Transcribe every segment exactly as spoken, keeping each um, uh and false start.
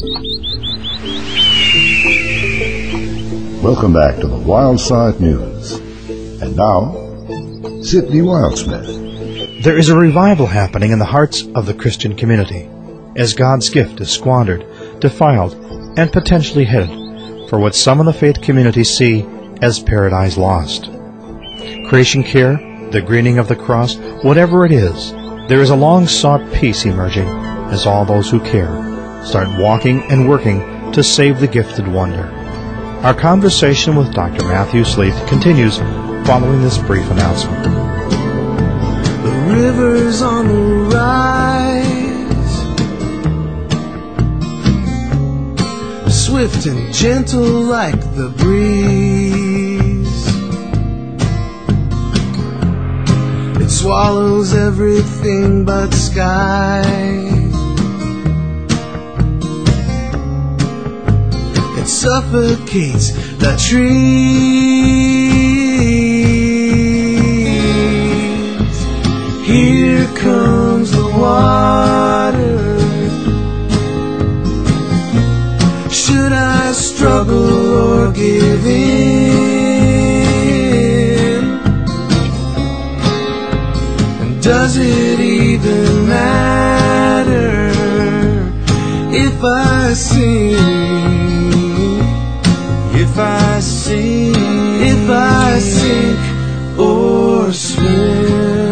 Welcome back to the Wild Side News. And now, Sidney Wildsmith. There is a revival happening in the hearts of the Christian community as God's gift is squandered, defiled, and potentially hidden for what some in the faith community see as paradise lost. Creation care, the greening of the cross, whatever it is, there is a long-sought peace emerging as all those who care start walking and working to save the gifted wonder. Our conversation with Doctor Matthew Sleeth continues following this brief announcement. The river's on the rise, swift and gentle like the breeze. It swallows everything but sky. It suffocates the trees. Here comes the water. Should I struggle or give in? And does it even matter if I sing? If I sing, if I sink or swim.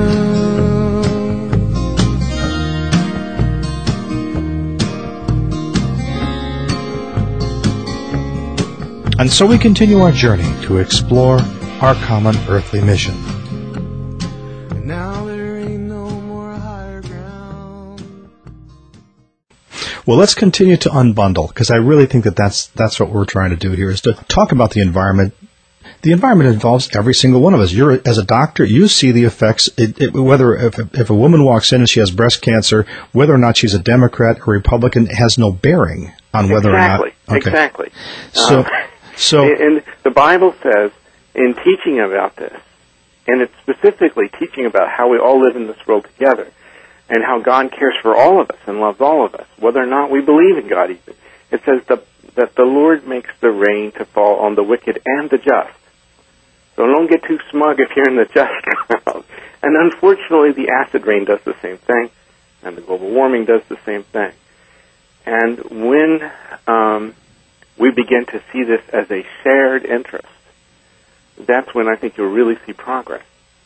And so we continue our journey to explore our common earthly mission. Now there ain't no more higher ground. Well, let's continue to unbundle, because I really think that that's that's what we're trying to do here, is to talk about the environment. The environment involves every single one of us. You're, as a doctor, you see the effects, it, it, whether if, if a woman walks in and she has breast cancer, whether or not she's a Democrat or Republican has no bearing on whether exactly, or not... Okay. Exactly. So, um, so, and the Bible says, in teaching about this, and it's specifically teaching about how we all live in this world together, and how God cares for all of us and loves all of us, whether or not we believe in God even. It says the, that the Lord makes the rain to fall on the wicked and the just. So don't get too smug if you're in the just crowd. And unfortunately, the acid rain does the same thing, and the global warming does the same thing. And when um, we begin to see this as a shared interest, that's when I think you'll really see progress.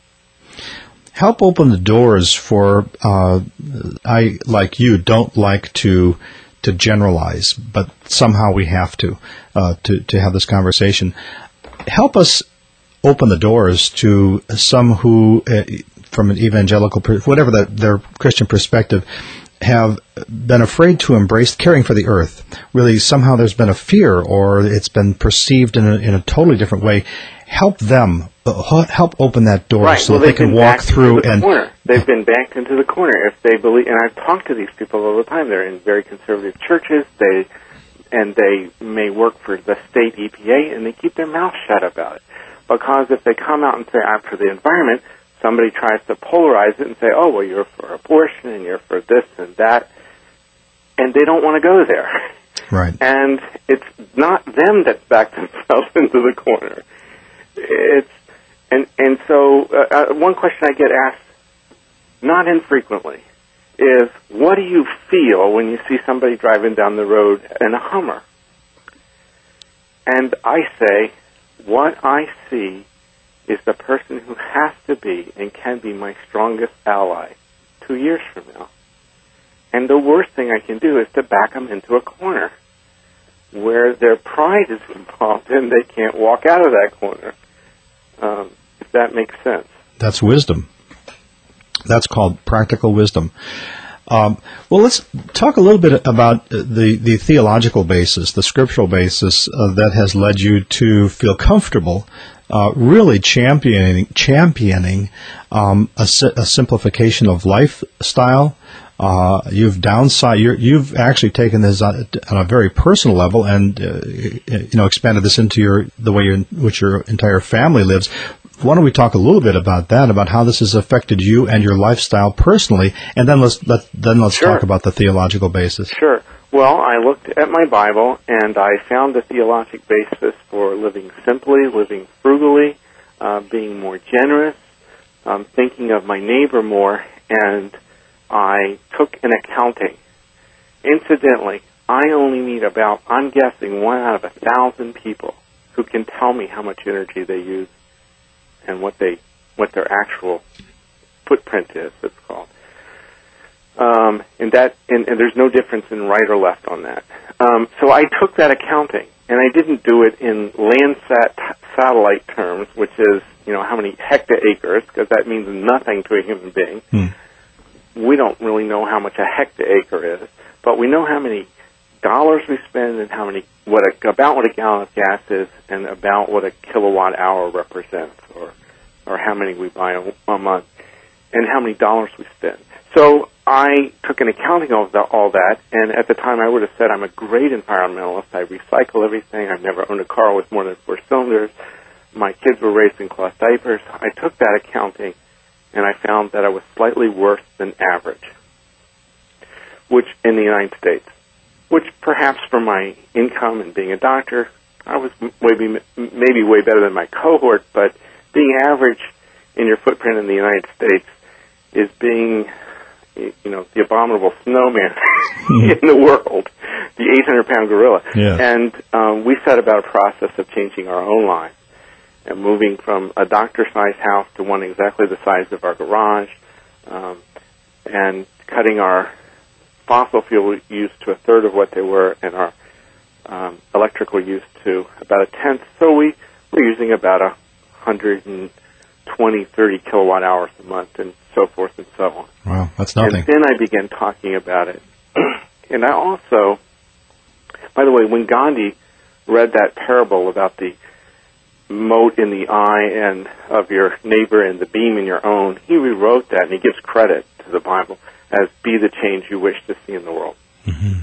Help open the doors for, uh, I, like you, don't like to to generalize, but somehow we have to, uh, to, to have this conversation. Help us open the doors to some who, uh, from an evangelical, whatever the, their Christian perspective, have been afraid to embrace caring for the earth. Really, somehow there's been a fear, or it's been perceived in a, in a totally different way. Help them, uh, help open that door right. so well, that they can walk through. The and corner. They've been backed into the corner. If they believe, and I've talked to these people all the time. They're in very conservative churches. They and they may work for the state E P A, and they keep their mouth shut about it. Because if they come out and say, I'm for the environment, somebody tries to polarize it and say, oh, well, you're for abortion and you're for this and that. And they don't want to go there. Right. And it's not them that's backed themselves into the corner. It's and and so uh, one question I get asked, not infrequently, is what do you feel when you see somebody driving down the road in a Hummer? And I say, what I see is the person who has to be and can be my strongest ally two years from now. And the worst thing I can do is to back them into a corner where their pride is involved and they can't walk out of that corner. Um, if that makes sense. That's wisdom. That's called practical wisdom. Um, well, let's talk a little bit about the, the theological basis, the scriptural basis uh, that has led you to feel comfortable uh, really championing championing um, a, a simplification of lifestyle. Uh, you've downside. You're, you've actually taken this on, on a very personal level, and uh, you know expanded this into your the way in which your entire family lives. Why don't we talk a little bit about that, about how this has affected you and your lifestyle personally, and then let's let then let's sure. talk about the theological basis. Sure. Well, I looked at my Bible, and I found the theologic basis for living simply, living frugally, uh, being more generous, um, thinking of my neighbor more, and I took an accounting. Incidentally, I only meet about, I'm guessing, one out of a thousand people who can tell me how much energy they use and what they, what their actual footprint is, it's called. Um, and that, and, and there's no difference in right or left on that. Um, so I took that accounting, and I didn't do it in Landsat satellite terms, which is, you know, how many hectaacres, because that means nothing to a human being. Hmm. We don't really know how much a hectaacre is, but we know how many dollars we spend and how many, what a, about what a gallon of gas is, and about what a kilowatt hour represents, or or how many we buy a, a month, and how many dollars we spend. So I took an accounting of the, all that, and at the time I would have said I'm a great environmentalist. I recycle everything. I've never owned a car with more than four cylinders. My kids were raised in cloth diapers. I took that accounting, and I found that I was slightly worse than average, which in the United States, which perhaps for my income and being a doctor, I was maybe, maybe way better than my cohort, but being average in your footprint in the United States is being, you know, the abominable snowman in the world, the eight hundred pound gorilla. Yeah. And um, we set about a process of changing our own lives and moving from a doctor-sized house to one exactly the size of our garage, um, and cutting our fossil fuel use to a third of what they were, and our um, electrical use to about a tenth. So we we're using about a hundred twenty, thirty kilowatt hours a month, and so forth and so on. Wow, that's nothing. And then I began talking about it. And I also, by the way, when Gandhi read that parable about the mote in the eye and of your neighbor and the beam in your own, he rewrote that, and he gives credit to the Bible as be the change you wish to see in the world. Mm-hmm.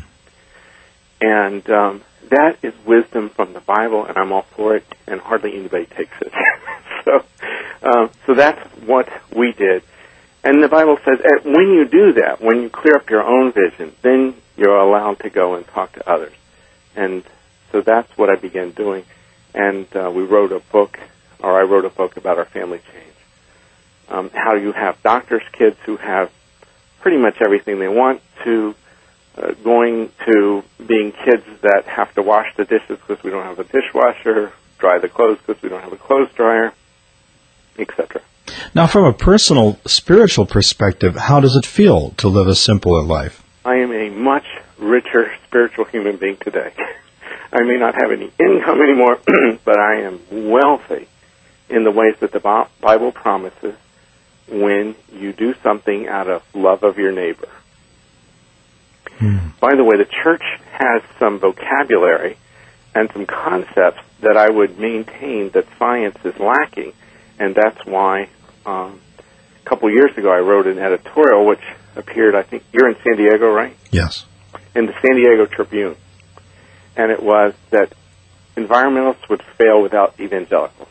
And um, that is wisdom from the Bible, and I'm all for it, and hardly anybody takes it. so, um, so that's what we did. And the Bible says that when you do that, when you clear up your own vision, then you're allowed to go and talk to others. And so that's what I began doing. And uh, we wrote a book, or I wrote a book about our family change. Um, how you have doctors' kids who have pretty much everything they want, to uh, going to being kids that have to wash the dishes because we don't have a dishwasher, dry the clothes because we don't have a clothes dryer, et cetera. Now, from a personal, spiritual perspective, how does it feel to live a simpler life? I am a much richer spiritual human being today. I may not have any income anymore, but I am wealthy in the ways that the Bible promises when you do something out of love of your neighbor. Hmm. By the way, the church has some vocabulary and some concepts that I would maintain that science is lacking, and that's why um, a couple years ago I wrote an editorial which appeared, I think, you're in San Diego, right? Yes. In the San Diego Tribune. And it was that environmentalists would fail without evangelicals.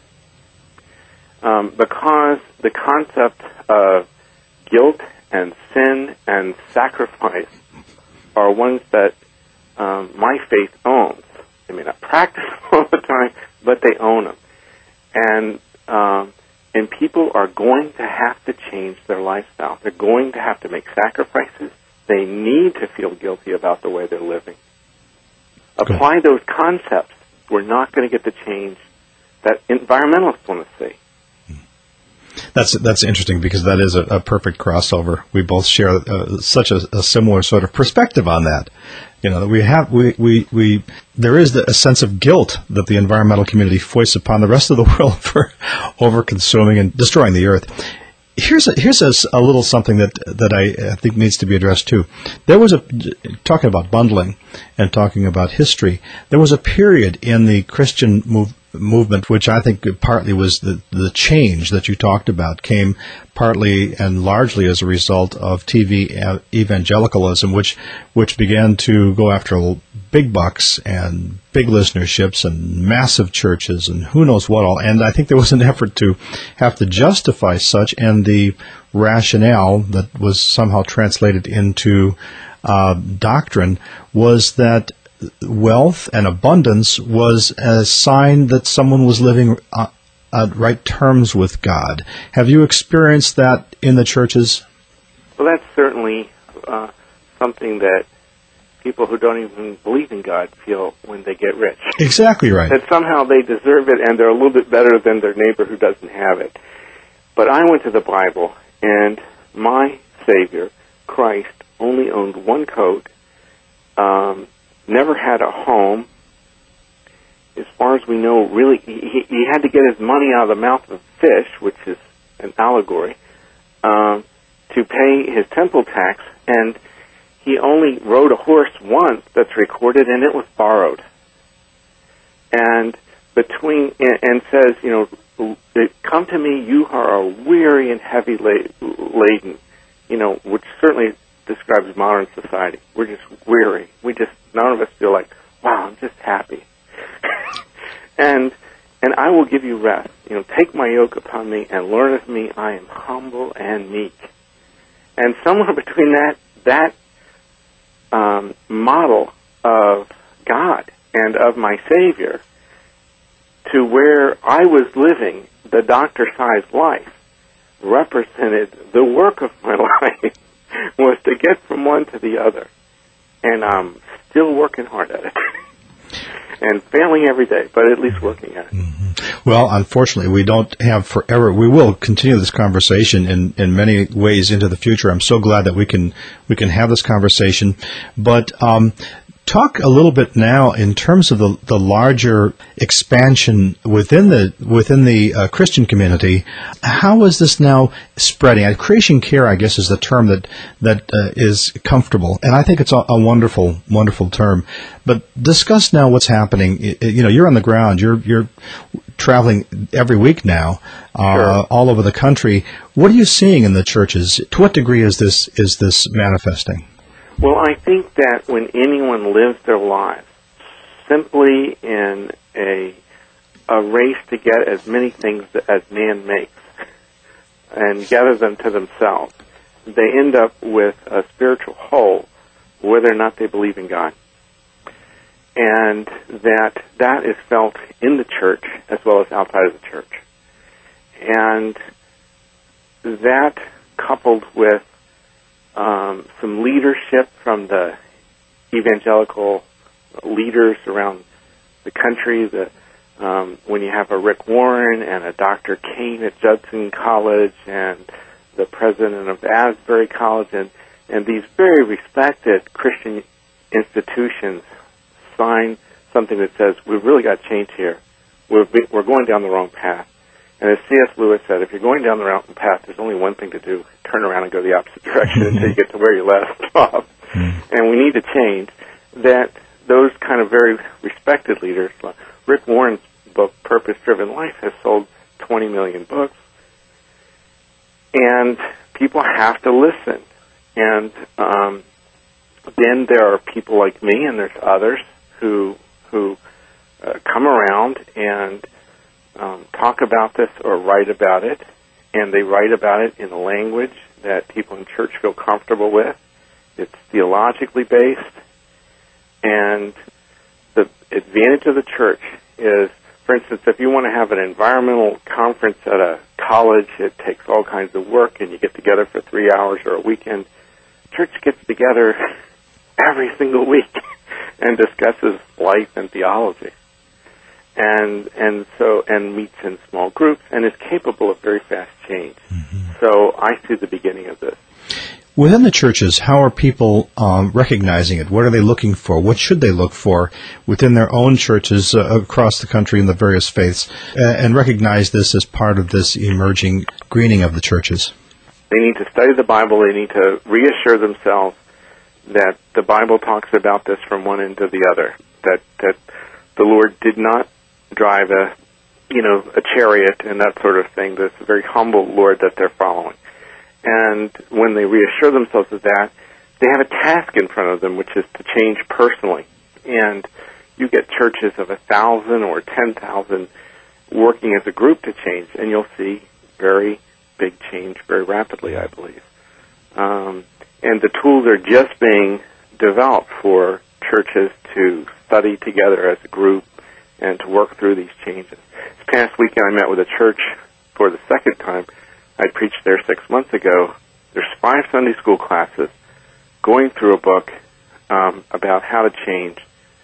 Um, because the concept of guilt and sin and sacrifice are ones that um, my faith owns. They may not practice all the time, but they own them. And um, and people are going to have to change their lifestyle. They're going to have to make sacrifices. They need to feel guilty about the way they're living. Good. Apply those concepts. We're not going to get the change that environmentalists want to see. That's that's interesting because that is a, a perfect crossover. We both share uh, such a, a similar sort of perspective on that. You know, that we have we we, we there is the, a sense of guilt that the environmental community foists upon the rest of the world for over consuming and destroying the earth. Here's a, here's a, a little something that that I, I think needs to be addressed too. There was a talking about bundling and talking about history. There was a period in the Christian move, movement, which I think partly was the the change that you talked about, came partly and largely as a result of T V evangelicalism, which which began to go after big bucks and big listenerships and massive churches and who knows what all. And I think there was an effort to have to justify such, and the rationale that was somehow translated into uh, doctrine was that wealth and abundance was a sign that someone was living uh, at right terms with God. Have you experienced that in the churches? Well, that's certainly uh, something that people who don't even believe in God feel when they get rich. Exactly right. That somehow they deserve it and they're a little bit better than their neighbor who doesn't have it. But I went to the Bible, and my Savior, Christ, only owned one coat, um, never had a home. As far as we know, really, he, he had to get his money out of the mouth of a fish, which is an allegory, um, to pay his temple tax, and he only rode a horse once that's recorded, and it was borrowed. And between and, and says, you know, come to me, you who are weary and heavy laden, you know, which certainly describes modern society. We're just weary. We just, none of us feel like, wow, I'm just happy. and and I will give you rest. You know, take my yoke upon me and learn of me. I am humble and meek. And somewhere between that that um, model of God and of my Savior to where I was living the doctor-sized life represented the work of my life was to get from one to the other. And I'm still working hard at it. And failing every day, but at least working at it. Mm-hmm. Well, unfortunately, we don't have forever. We will continue this conversation in, in many ways into the future. I'm so glad that we can we can have this conversation. But um, talk a little bit now in terms of the, the larger expansion within the within the uh, Christian community. How is this now spreading? Uh, creation care, I guess, is the term that that uh, is comfortable, and I think it's a, a wonderful, wonderful term. But discuss now what's happening. You know, you're on the ground. You're you're traveling every week now, uh, sure. all over the country. What are you seeing in the churches? To what degree is this is this manifesting? Well, I think that when anyone lives their lives simply in a a race to get as many things as man makes and gather them to themselves, they end up with a spiritual hole whether or not they believe in God. And that that is felt in the church as well as outside of the church. And that coupled with Um, some leadership from the evangelical leaders around the country. The, um, when you have a Rick Warren and a Doctor Kane at Judson College and the president of Asbury College and, and these very respected Christian institutions sign something that says, we've really got change here. We're, we're going down the wrong path. And as C S Lewis said, if you're going down the wrong path, there's only one thing to do. Turn around and go the opposite direction until you get to where you left off. And we need to change. That those kind of very respected leaders, like Rick Warren's book, Purpose Driven Life, has sold twenty million books. And people have to listen. And um, then there are people like me, and there's others who, who uh, come around and Um, talk about this or write about it, and they write about it in a language that people in church feel comfortable with. It's theologically based, and the advantage of the church is, for instance, if you want to have an environmental conference at a college, it takes all kinds of work, and you get together for three hours or a weekend. Church gets together every single week and discusses life and theology. And and so and meets in small groups and is capable of very fast change. Mm-hmm. So I see the beginning of this. Within the churches, how are people um, recognizing it? What are they looking for? What should they look for within their own churches uh, across the country in the various faiths, uh, and recognize this as part of this emerging greening of the churches? They need to study the Bible. They need to reassure themselves that the Bible talks about this from one end to the other. That that the Lord did not drive a, you know, a chariot and that sort of thing. This very humble Lord that they're following. And when they reassure themselves of that, they have a task in front of them, which is to change personally. And you get churches of a thousand or ten thousand working as a group to change, and you'll see very big change very rapidly, I believe. Um, and the tools are just being developed for churches to study together as a group and to work through these changes. This past weekend I met with a church for the second time. I preached there six months ago. There's five Sunday school classes going through a book um, about how to change,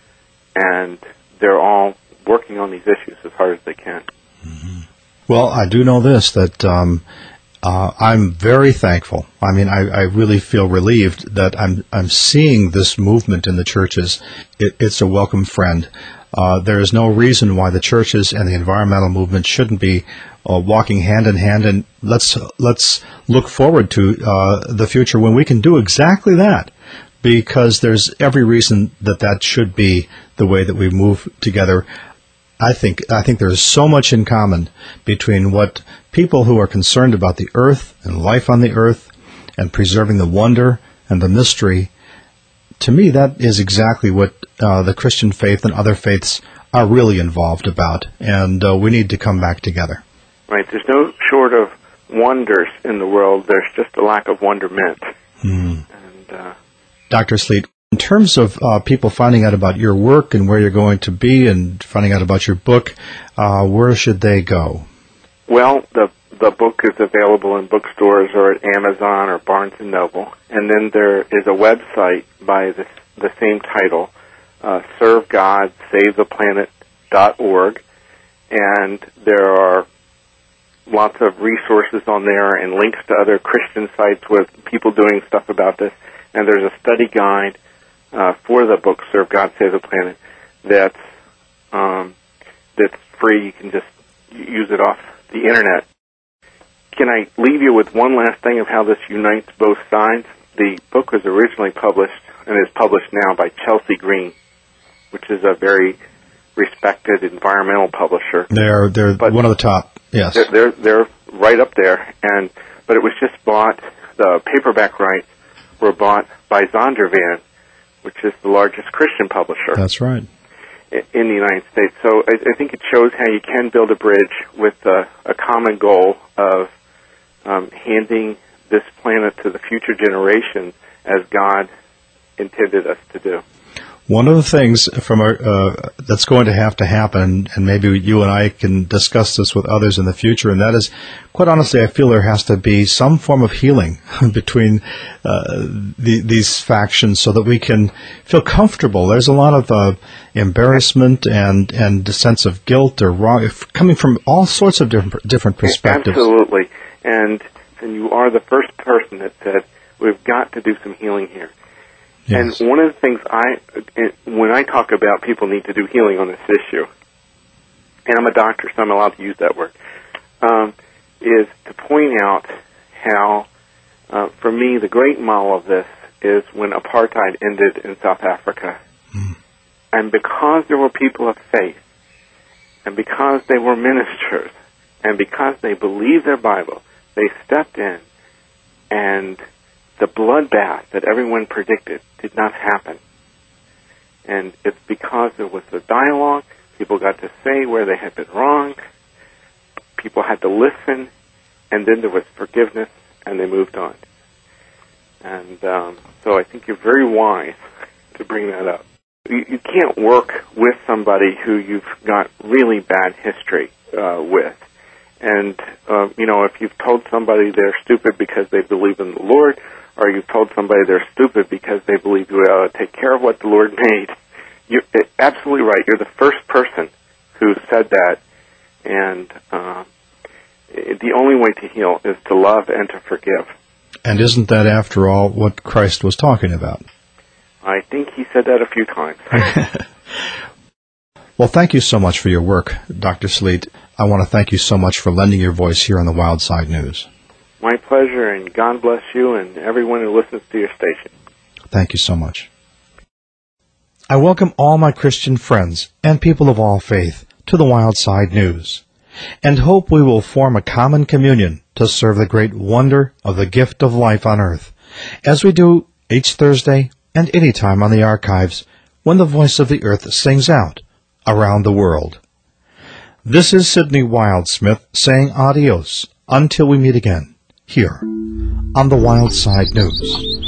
and they're all working on these issues as hard as they can. Mm-hmm. Well, I do know this, that um, uh, I'm very thankful. I mean, I, I really feel relieved that I'm I'm seeing this movement in the churches. It, it's a welcome friend. Uh, there is no reason why the churches and the environmental movement shouldn't be uh, walking hand in hand, and let's let's look forward to uh, the future when we can do exactly that, because there's every reason that that should be the way that we move together. I think I think there's so much in common between what people who are concerned about the earth and life on the earth and preserving the wonder and the mystery. To me, that is exactly what uh, the Christian faith and other faiths are really involved about, and uh, we need to come back together. Right. There's no short of wonders in the world. There's just a lack of wonderment. Mm. And, uh, Doctor Sleet, in terms of uh, people finding out about your work and where you're going to be and finding out about your book, uh, where should they go? Well, the the book is available in bookstores or at Amazon or Barnes and Noble. And then there is a website by the, the same title, uh, serve god save the planet dot org. And there are lots of resources on there and links to other Christian sites with people doing stuff about this. And there's a study guide uh, for the book, Serve God, Save the Planet, that's, um, that's free. You can just use it off the Internet. Can I leave you with one last thing of how this unites both sides? The book was originally published and is published now by Chelsea Green, which is a very respected environmental publisher. They're they're but one of the top. Yes, they're, they're they're right up there. And but it was just bought. The paperback rights were bought by Zondervan, which is the largest Christian publisher. That's right. In the United States. So I, I think it shows how you can build a bridge with a, a common goal of um, handing this planet to the future generations as God intended us to do. One of the things from our, uh, that's going to have to happen, and maybe you and I can discuss this with others in the future, and that is, quite honestly, I feel there has to be some form of healing between uh, the, these factions so that we can feel comfortable. There's a lot of uh, embarrassment and, and a sense of guilt or wrong, coming from all sorts of different, different perspectives. Absolutely. And, and you are the first person that said, we've got to do some healing here. Yes. And one of the things I, when I talk about people need to do healing on this issue, and I'm a doctor, so I'm allowed to use that word, um, is to point out how, uh, for me, the great model of this is when apartheid ended in South Africa. Mm. And because there were people of faith, and because they were ministers, and because they believed their Bible, they stepped in, and the bloodbath that everyone predicted did not happen. And it's because there was a dialogue, people got to say where they had been wrong, people had to listen, and then there was forgiveness, and they moved on. And um, so I think you're very wise to bring that up. You, you can't work with somebody who you've got really bad history uh, with. And, uh, you know, if you've told somebody they're stupid because they believe in the Lord, or you've told somebody they're stupid because they believe you ought to take care of what the Lord made, you're absolutely right. You're the first person who said that, and uh, the only way to heal is to love and to forgive. And isn't that, after all, what Christ was talking about? I think he said that a few times. Well, thank you so much for your work, Doctor Sleet. I want to thank you so much for lending your voice here on the Wild Side News. My pleasure, and God bless you and everyone who listens to your station. Thank you so much. I welcome all my Christian friends and people of all faith to the Wild Side News, and hope we will form a common communion to serve the great wonder of the gift of life on earth, as we do each Thursday and any time on the archives when the voice of the earth sings out around the world. This is Sidney Wildsmith saying adios until we meet again, here on the Wild Side News.